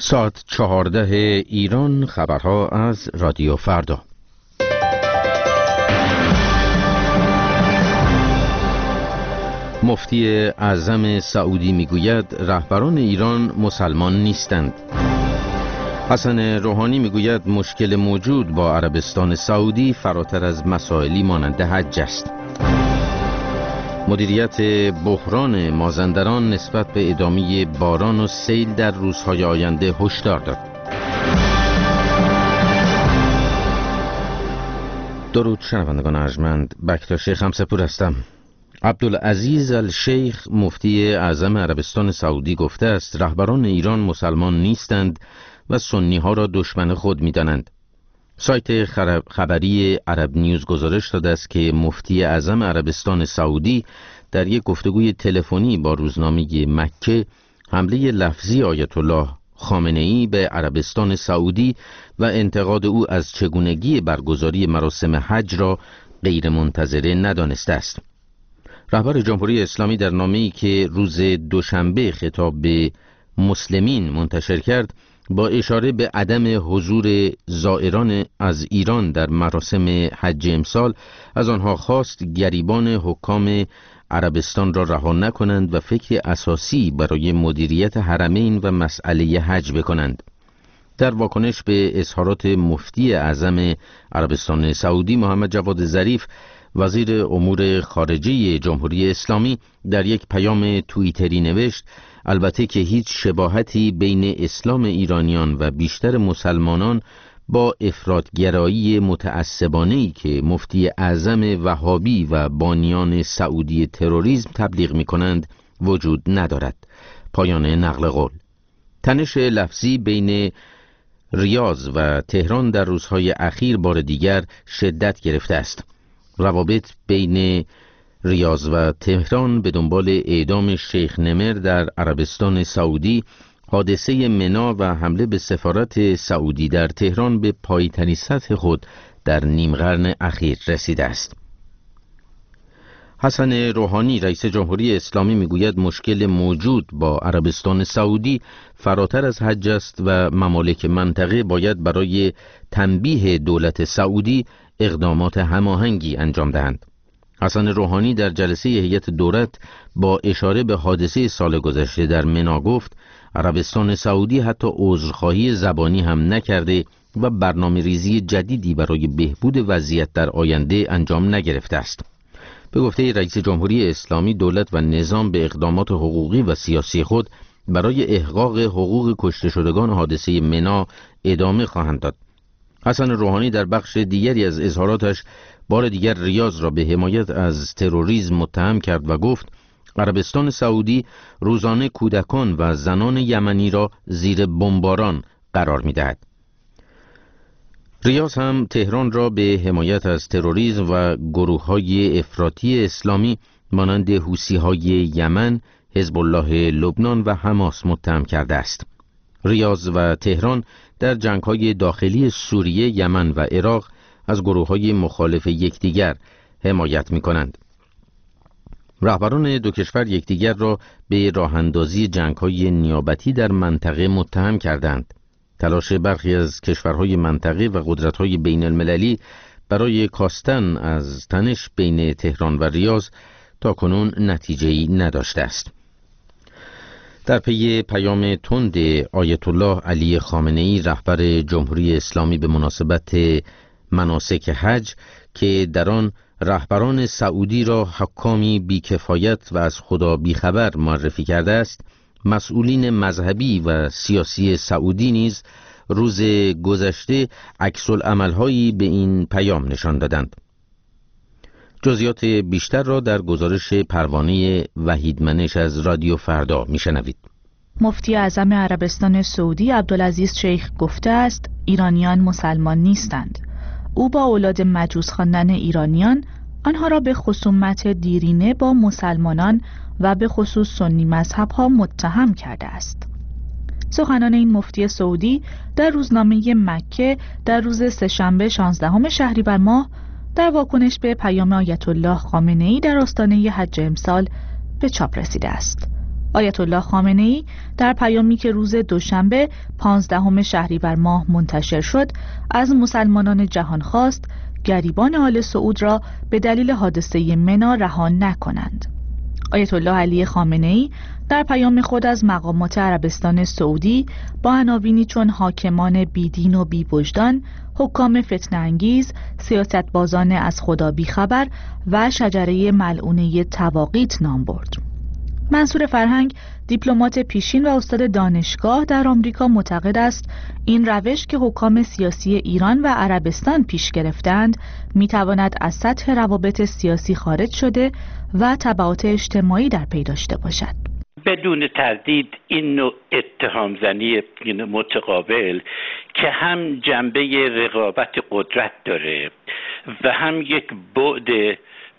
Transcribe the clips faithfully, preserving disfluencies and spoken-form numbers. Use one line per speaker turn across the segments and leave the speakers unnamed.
ساعت چهارده ایران، خبرها از رادیو فردا. مفتی اعظم سعودی میگوید رهبران ایران مسلمان نیستند. حسن روحانی میگوید مشکل موجود با عربستان سعودی فراتر از مسائلی مانند حج است. مدیریت بحران مازندران نسبت به ادامه باران و سیل در روزهای آینده هشدار داد. درود شنوندگان ارجمند، بکتاش خمسپور هستم. عبدالعزیز الشیخ مفتی اعظم عربستان سعودی گفته است رهبران ایران مسلمان نیستند و سنی ها را دشمن خود می دانند. سایت خبری عرب نیوز گزارش داده است که مفتی اعظم عربستان سعودی در یک گفتگوی تلفنی با روزنامه مکه حمله لفظی آیت الله خامنه‌ای به عربستان سعودی و انتقاد او از چگونگی برگزاری مراسم حج را غیر منتظره ندانسته است. رهبر جمهوری اسلامی در نامه‌ای که روز دوشنبه خطاب به مسلمین منتشر کرد با اشاره به عدم حضور زائران از ایران در مراسم حج امسال از آنها خواست گریبان حکام عربستان را رها نکنند و فکر اساسی برای مدیریت حرمین و مسئله حج بکنند. در واکنش به اظهارات مفتی اعظم عربستان سعودی محمد جواد ظریف وزیر امور خارجه جمهوری اسلامی در یک پیام توییتری نوشت البته که هیچ شباهتی بین اسلام ایرانیان و بیشتر مسلمانان با افراطگرایی متعصبانه‌ای که مفتی اعظم وهابی و بانیان سعودی تروریسم تبلیغ می‌کنند وجود ندارد. پایان نقل قول. تنش لفظی بین ریاض و تهران در روزهای اخیر بار دیگر شدت گرفته است. روابط بین ریاض و تهران به دنبال اعدام شیخ نمر در عربستان سعودی، حادثه منا و حمله به سفارت سعودی در تهران به پایین‌ترین سطح خود در نیم قرن اخیر رسیده است. حسن روحانی رئیس جمهوری اسلامی میگوید مشکل موجود با عربستان سعودی فراتر از حج است و ممالک منطقه باید برای تنبیه دولت سعودی اقدامات هماهنگی انجام دهند. حسن روحانی در جلسه هیئت دولت با اشاره به حادثه سال گذشته در منا گفت عربستان سعودی حتی عذرخواهی زبانی هم نکرده و برنامه ریزی جدیدی برای بهبود وضعیت در آینده انجام نگرفته است. به گفته رئیس جمهوری اسلامی دولت و نظام به اقدامات حقوقی و سیاسی خود برای احقاق حقوق کشته شدگان حادثه منا ادامه خواهند داد. حسن روحانی در بخش دیگری از اظهاراتش بار دیگر ریاض را به حمایت از تروریسم متهم کرد و گفت عربستان سعودی روزانه کودکان و زنان یمنی را زیر بمباران قرار می‌دهد. ریاض هم تهران را به حمایت از تروریسم و گروه‌های افراطی اسلامی مانند حوثی‌های یمن، حزب الله لبنان و حماس متهم کرده است. ریاض و تهران در جنگ‌های داخلی سوریه، یمن و عراق از گروه‌های مخالف یکدیگر حمایت می‌کنند. رهبران دو کشور یکدیگر را به راه‌اندازی جنگ‌های نیابتی در منطقه متهم کردند. تلاش برخی از کشورهای منطقه و قدرت‌های بین‌المللی برای کاستن از تنش بین تهران و ریاض تاکنون نتیجه‌ای نداشته است. در پی پیام تند آیت الله علی خامنه‌ای رهبر جمهوری اسلامی به مناسبت مناسک حج که در آن رهبران سعودی را حکامی بی‌کفایت و از خدا بیخبر معرفی کرده است، مسئولین مذهبی و سیاسی سعودی نیز روز گذشته عکس‌العمل‌هایی به این پیام نشان دادند. جزئیات بیشتر را در گزارش پروانه وحید منش از رادیو فردا میشنوید.
مفتی اعظم عربستان سعودی عبدالعزیز شیخ گفته است ایرانیان مسلمان نیستند. او با اولاد مجوس خواندن ایرانیان آنها را به خصومت دیرینه با مسلمانان و به خصوص سنی مذهب ها متهم کرده است. سخنان این مفتی سعودی در روزنامه مکه در روز سه‌شنبه شانزدهم شهریور ماه در واکنش به پیام آیت الله خامنه‌ای در آستانه حج امسال به چاپ رسیده است. آیت الله خامنه‌ای در پیامی که روز دوشنبه پانزدهم شهریور ماه منتشر شد از مسلمانان جهان خواست گریبان آل سعود را به دلیل حادثه منا رها نکنند. آیت الله علی خامنه‌ای در پیام خود از مقامات عربستان سعودی با عناوینی چون حاکمان بیدین و بی‌وجدان، حکام فتنه انگیز، سیاستبازان از خدا بیخبر و شجره ملعونه تواقیت نام برد. منصور فرهنگ، دیپلمات پیشین و استاد دانشگاه در آمریکا، معتقد است این روش که حکام سیاسی ایران و عربستان پیش گرفتند میتواند از سطح روابط سیاسی خارج شده و تبعات اجتماعی در پی داشته باشد.
بدون تردید این نوع اتهام زنی متقابل که هم جنبه رقابت قدرت داره و هم یک بعد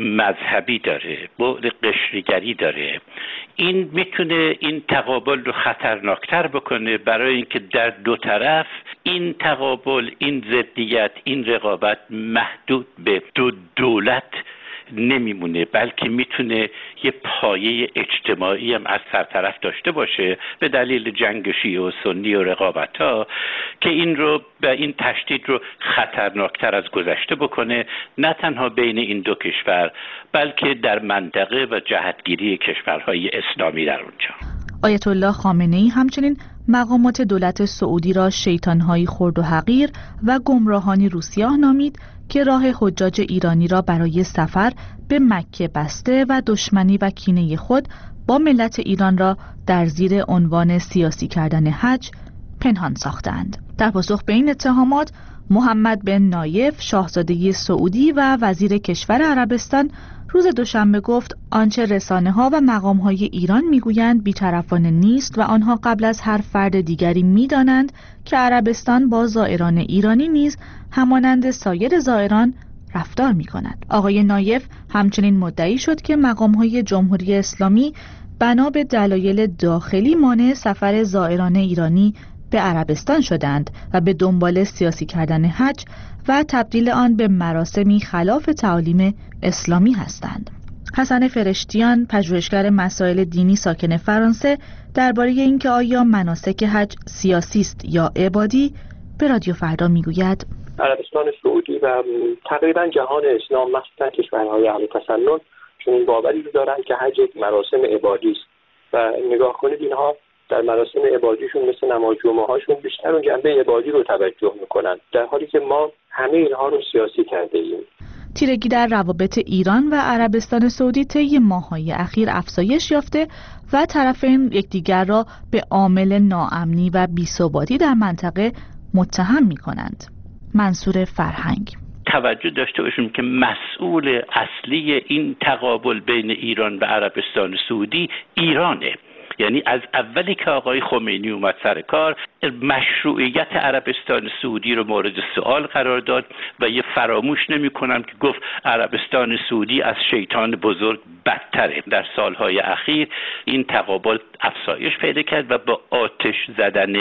مذهبی داره، بعد قشریگری داره، این میتونه این تقابل رو خطرناکتر بکنه، برای اینکه در دو طرف این تقابل، این ضدیت، این رقابت محدود به دو دولت نمیمونه، بلکه میتونه یه پایه اجتماعی هم از سرطرف داشته باشه به دلیل جنگ شیعه و سنی و رقابت ها که این رو به این تشدید رو خطرناکتر از گذشته بکنه، نه تنها بین این دو کشور بلکه در منطقه و جهتگیری کشورهای اسلامی در اونجا.
آیت الله خامنه‌ای همچنین مقامات دولت سعودی را شیطان‌های خرد و حقیر و گمراهانی روسیاه نامید که راه حجاج ایرانی را برای سفر به مکه بسته و دشمنی و کینه خود با ملت ایران را در زیر عنوان سیاسی کردن حج پنهان ساختند. در پاسخ به این اتهامات، محمد بن نایف، شاهزاده سعودی و وزیر کشور عربستان، روز دوشنبه گفت آنچه رسانه ها و مقام های ایران میگویند بی‌طرفانه نیست و آنها قبل از هر فرد دیگری میدانند که عربستان با زائران ایرانی نیز همانند سایر زائران رفتار می کند. آقای نایف همچنین مدعی شد که مقام های جمهوری اسلامی بنا به دلایل داخلی مانع سفر زائران ایرانی به عربستان شدند و به دنبال سیاسی کردن حج و تبدیل آن به مراسمی خلاف تعالیم اسلامی هستند. حسن فرشتیان، پژوهشگر مسائل دینی ساکن فرانسه، درباره اینکه آیا مناسک حج سیاسی است یا عبادی به رادیو فردا میگوید:
عربستان سعودی و تقریبا جهان اسلام، مخصوصا کشورهای اهل تسنن، چون این باوری رو دارن که حج یک مراسم عبادی است و نگاه کنید اینها در مراسم عبادیشون مثل نماز جمعه هاشون بیشتر اون جنبه عبادی رو توجه میکنن، در حالی که ما همه اینها رو سیاسی کرده ایم.
تیرگی در روابط ایران و عربستان سعودی طی ماه‌های اخیر افزایش یافته و طرفین یکدیگر را به عامل ناامنی و بی‌ثباتی در منطقه متهم می‌کنند. منصور فرهنگ:
توجه داشته باشیم که مسئول اصلی این تقابل بین ایران و عربستان سعودی ایرانه. یعنی از اولی که آقای خمینی اومد سر کار، مشروعیت عربستان سعودی رو مورد سوال قرار داد و یه فراموش نمی کنم که گفت عربستان سعودی از شیطان بزرگ بدتره. در سالهای اخیر این تقابل افزایش پیدا کرد و با آتش زدن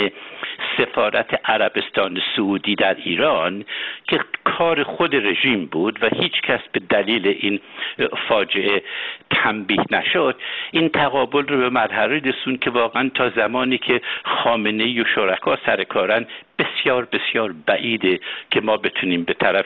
سفارت عربستان سعودی در ایران که کار خود رژیم بود و هیچ کس به دلیل این فاجعه تنبیه نشد، این تقابل رو به مرحله رسون که واقعا تا زمانی که خامنه‌ای و شرکا سر کارن بسیار بسیار بعیده که ما بتونیم به طرف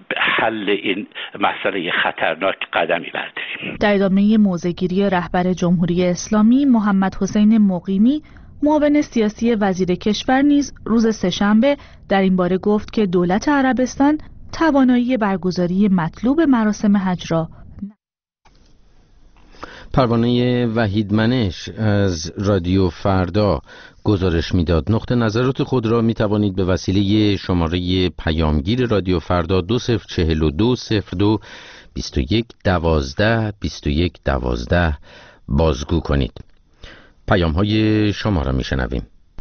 حل این مسئله خطرناک قدمی برداریم.
در ادامه موضع‌گیری رهبر جمهوری اسلامی محمد حسین مقیمی، معاون سیاسی وزیر کشور، نیز روز سه‌شنبه در این باره گفت که دولت عربستان توانایی برگزاری مطلوب مراسم حج را.
پروانه وحید منش از رادیو فردا گزارش میداد. نقطه نظرات خود را می توانید به وسیله شماره پیامگیر رادیو فردا دو صفر چهل و دو صفر دو بیست و یک دوازده بیست و یک دوازده بازگو کنید. پیام های شما را می شنویم.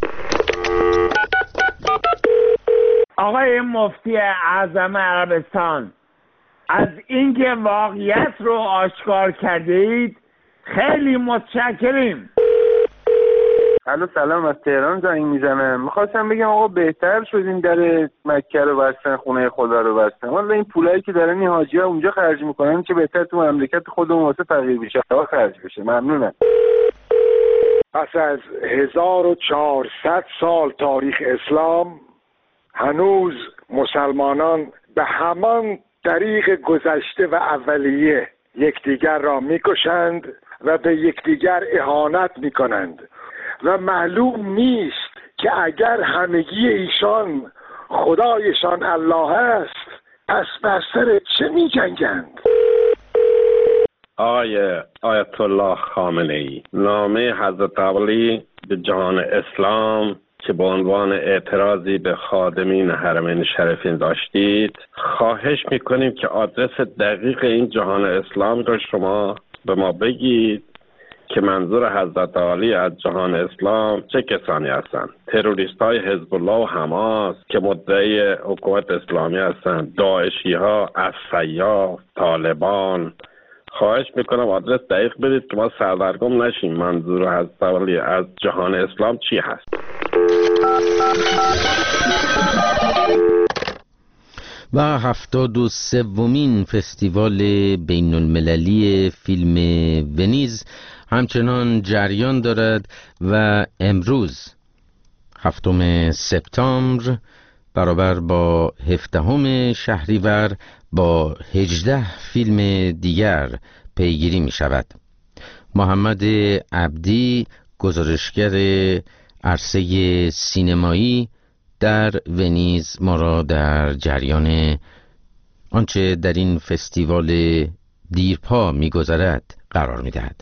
آقای مفتی اعظم عربستان، از اینکه واقعیت رو آشکار کردید خیلی متشکریم.
الو سلام، از تهران زنگ میزنم. میخواستم بگم آقا بهتر شد این در مکه رو بستن، خونه خدا رو بستن. والا این پولایی که دارن این حاجی‌ها اونجا خرج میکنن چه بهتر تو مملکت خودمون واسه فقیر بشه آقا خرج بشه. ممنونم.
پس از هزار و چهارصد سال تاریخ اسلام هنوز مسلمانان به همان طریق گذشته و اولیه یکدیگر را میکشند و به یکدیگر اهانت میکنند و معلوم نیست که اگر همگی ایشان خدایشان الله است پس بر سر چه میجنگند؟
آقای آیت الله خامنه ای، نامه حضرت علی به جهان اسلام که به عنوان اعتراضی به خادمین حرمین شریفین داشتید، خواهش میکنیم که آدرس دقیق این جهان اسلام را شما به ما بگید که منظور حضرت علی از جهان اسلام چه کسانی هستند؟ تروریست های حزب الله و حماس که مدعی حکومت اسلامی هستند، داعشی ها، اصفیا، طالبان. خواهش میکنم آدرس دقیق بدید که ما سردرگم نشیم منظور حضرت علی از جهان اسلام چی هست.
و هفتاد و سومین فستیوال بین المللی فیلم ونیز همچنان جریان دارد و امروز هفتم سپتامبر برابر با هفدهم شهریور با هجده فیلم دیگر پیگیری می شود. محمد عبدی، گزارشگر عرصه سینمایی در ونیز، ما را در جریان آنچه در این فستیوال دیرپا می‌گذرد قرار می‌دهد.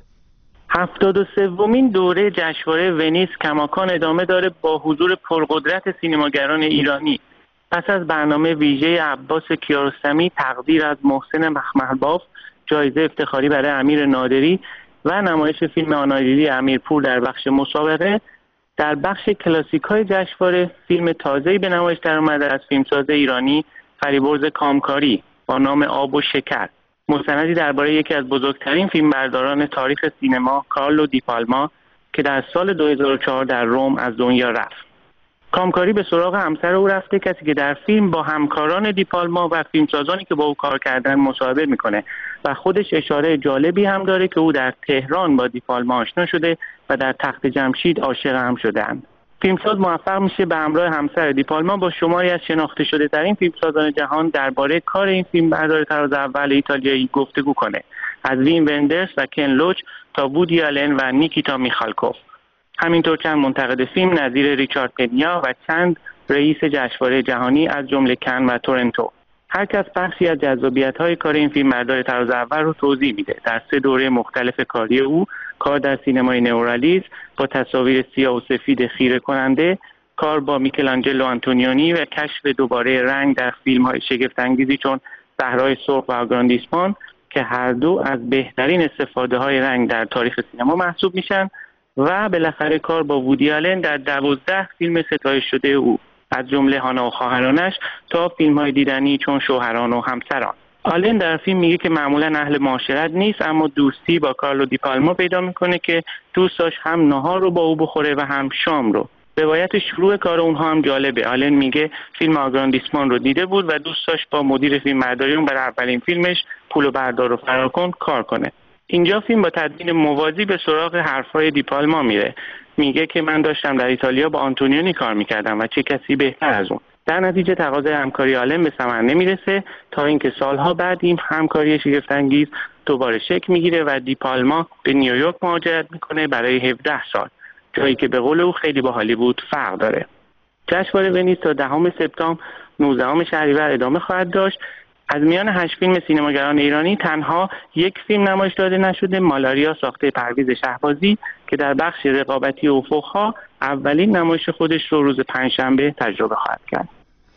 هفتاد و سومین دوره جشنواره ونیز کماکان ادامه داره با حضور پرقدرت سینماگران ایرانی. پس از برنامه ویژه عباس کیارستمی، تقدیر از محسن مخملباف، جایزه افتخاری برای امیر نادری و نمایش فیلم آنالیلی امیرپور در بخش مسابقه، در بخش کلاسیک‌های جشنواره فیلم تازه‌ای به نمایش درآمده از فیلمساز ایرانی فریبرز کامکاری با نام آب و شکر، مستندی درباره یکی از بزرگترین فیلمبرداران تاریخ سینما، کارلو دیپالما، که در سال دو هزار و چهار در روم از دنیا رفت. کامکاری به سراغ همسر او رفته، کسی که در فیلم با همکاران دیپالما و فیلمسازانی که با او کار کردن مصاحبه میکنه و خودش اشاره جالبی هم داره که او در تهران با دیپالما آشنا شده و در تخت جمشید عاشق هم شدند. فیلمساز موفق میشه به همراه همسر دیپالما با شماری از شناخته شده ترین فیلمسازان جهان درباره کار این فیلم بردار تراز اول ایتالیایی گفتگو کنه، از وین وندرس و کن لوچ تا وودی آلن و نیکیتا میخالکوف. همینطور چند منتقد فیلم نظیر ریچارد پنیا و چند رئیس جشنواره جهانی از جمله کن و تورنتو. هر کس بخشی از جذابیت‌های کار این فیلم بردار تراز اول رو توضیح میده. در سه دوره مختلف کاری او، کار در سینمای نئورالیسم با تصاویر سیاه و سفید خیره کننده، کار با میکلانجلو آنتونیونی و کشف دوباره رنگ در فیلم‌های شگفت‌انگیزی چون صحرای سرخ و آگراندیسمان که هر دو از بهترین استفاده‌های رنگ در تاریخ سینما محسوب میشن، و بالاخره کار با وودی آلن در دوازده فیلم ستایش شده او، از جمله هانا و خواهرانش تا فیلم‌های دیدنی چون شوهران و همسران. آلن در فیلم میگه که معمولا اهل معاشرت نیست، اما دوستی با کارلو دیپالما پیدا میکنه که دوست داشت هم نهار رو با او بخوره و هم شام رو. روایت شروع کار اونها هم جالبه. آلن میگه فیلم آگراندیسمان رو دیده بود و دوست داشت با مدیر فیلمبرداری اون برای اولین فیلمش پولو بردار و فرار کن کار کنه. اینجا فیلم با تدوین موازی به سراغ حرفای دیپالما میره. میگه که من داشتم در ایتالیا با آنتونیونی کار میکردم و چه کسی بهتر از اون. در نتیجه تقاضای همکاری آلن به ثمر نمیرسه تا اینکه سالها بعد این همکاری شگفت‌انگیز دوباره شکل میگیره و دیپالما به نیویورک مهاجرت میکنه برای هفده سال، جایی که به قول او خیلی با هالیوود فرق داره. جشنواره ونیز تا دهم سپتامبر نوزدهم شهریور ادامه خواهد داشت. از میان هشت فیلم سینماگران ایرانی تنها یک فیلم نمایش داده نشده، مالاریا ساخته پرویز شهبازی، که در بخش رقابتی افق‌ها اولین نمایش خودش رو روز پنجشنبه تجربه خواهد کرد.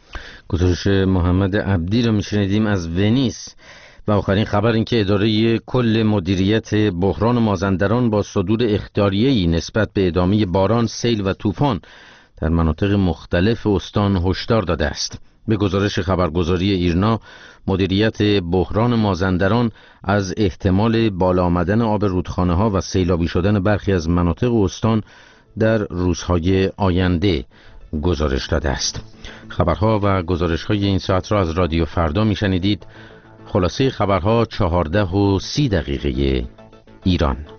گزارش محمد عبدی رو میشنیدیم از ونیز. و آخرین خبر این که اداره کل مدیریت بحران مازندران با صدور اختیاریه‌ای نسبت به ادامه باران، سیل و طوفان در مناطق مختلف استان هشدار داده است. به گزارش خبرگزاری ایرنا، مدیریت بحران مازندران از احتمال بالا آمدن آب رودخانه‌ها و سیلابی شدن برخی از مناطق استان در روزهای آینده گزارش داده است. خبرها و گزارش‌های این ساعت را از رادیو فردا میشنیدید. خلاصه خبرها چهارده و سی دقیقه ایران.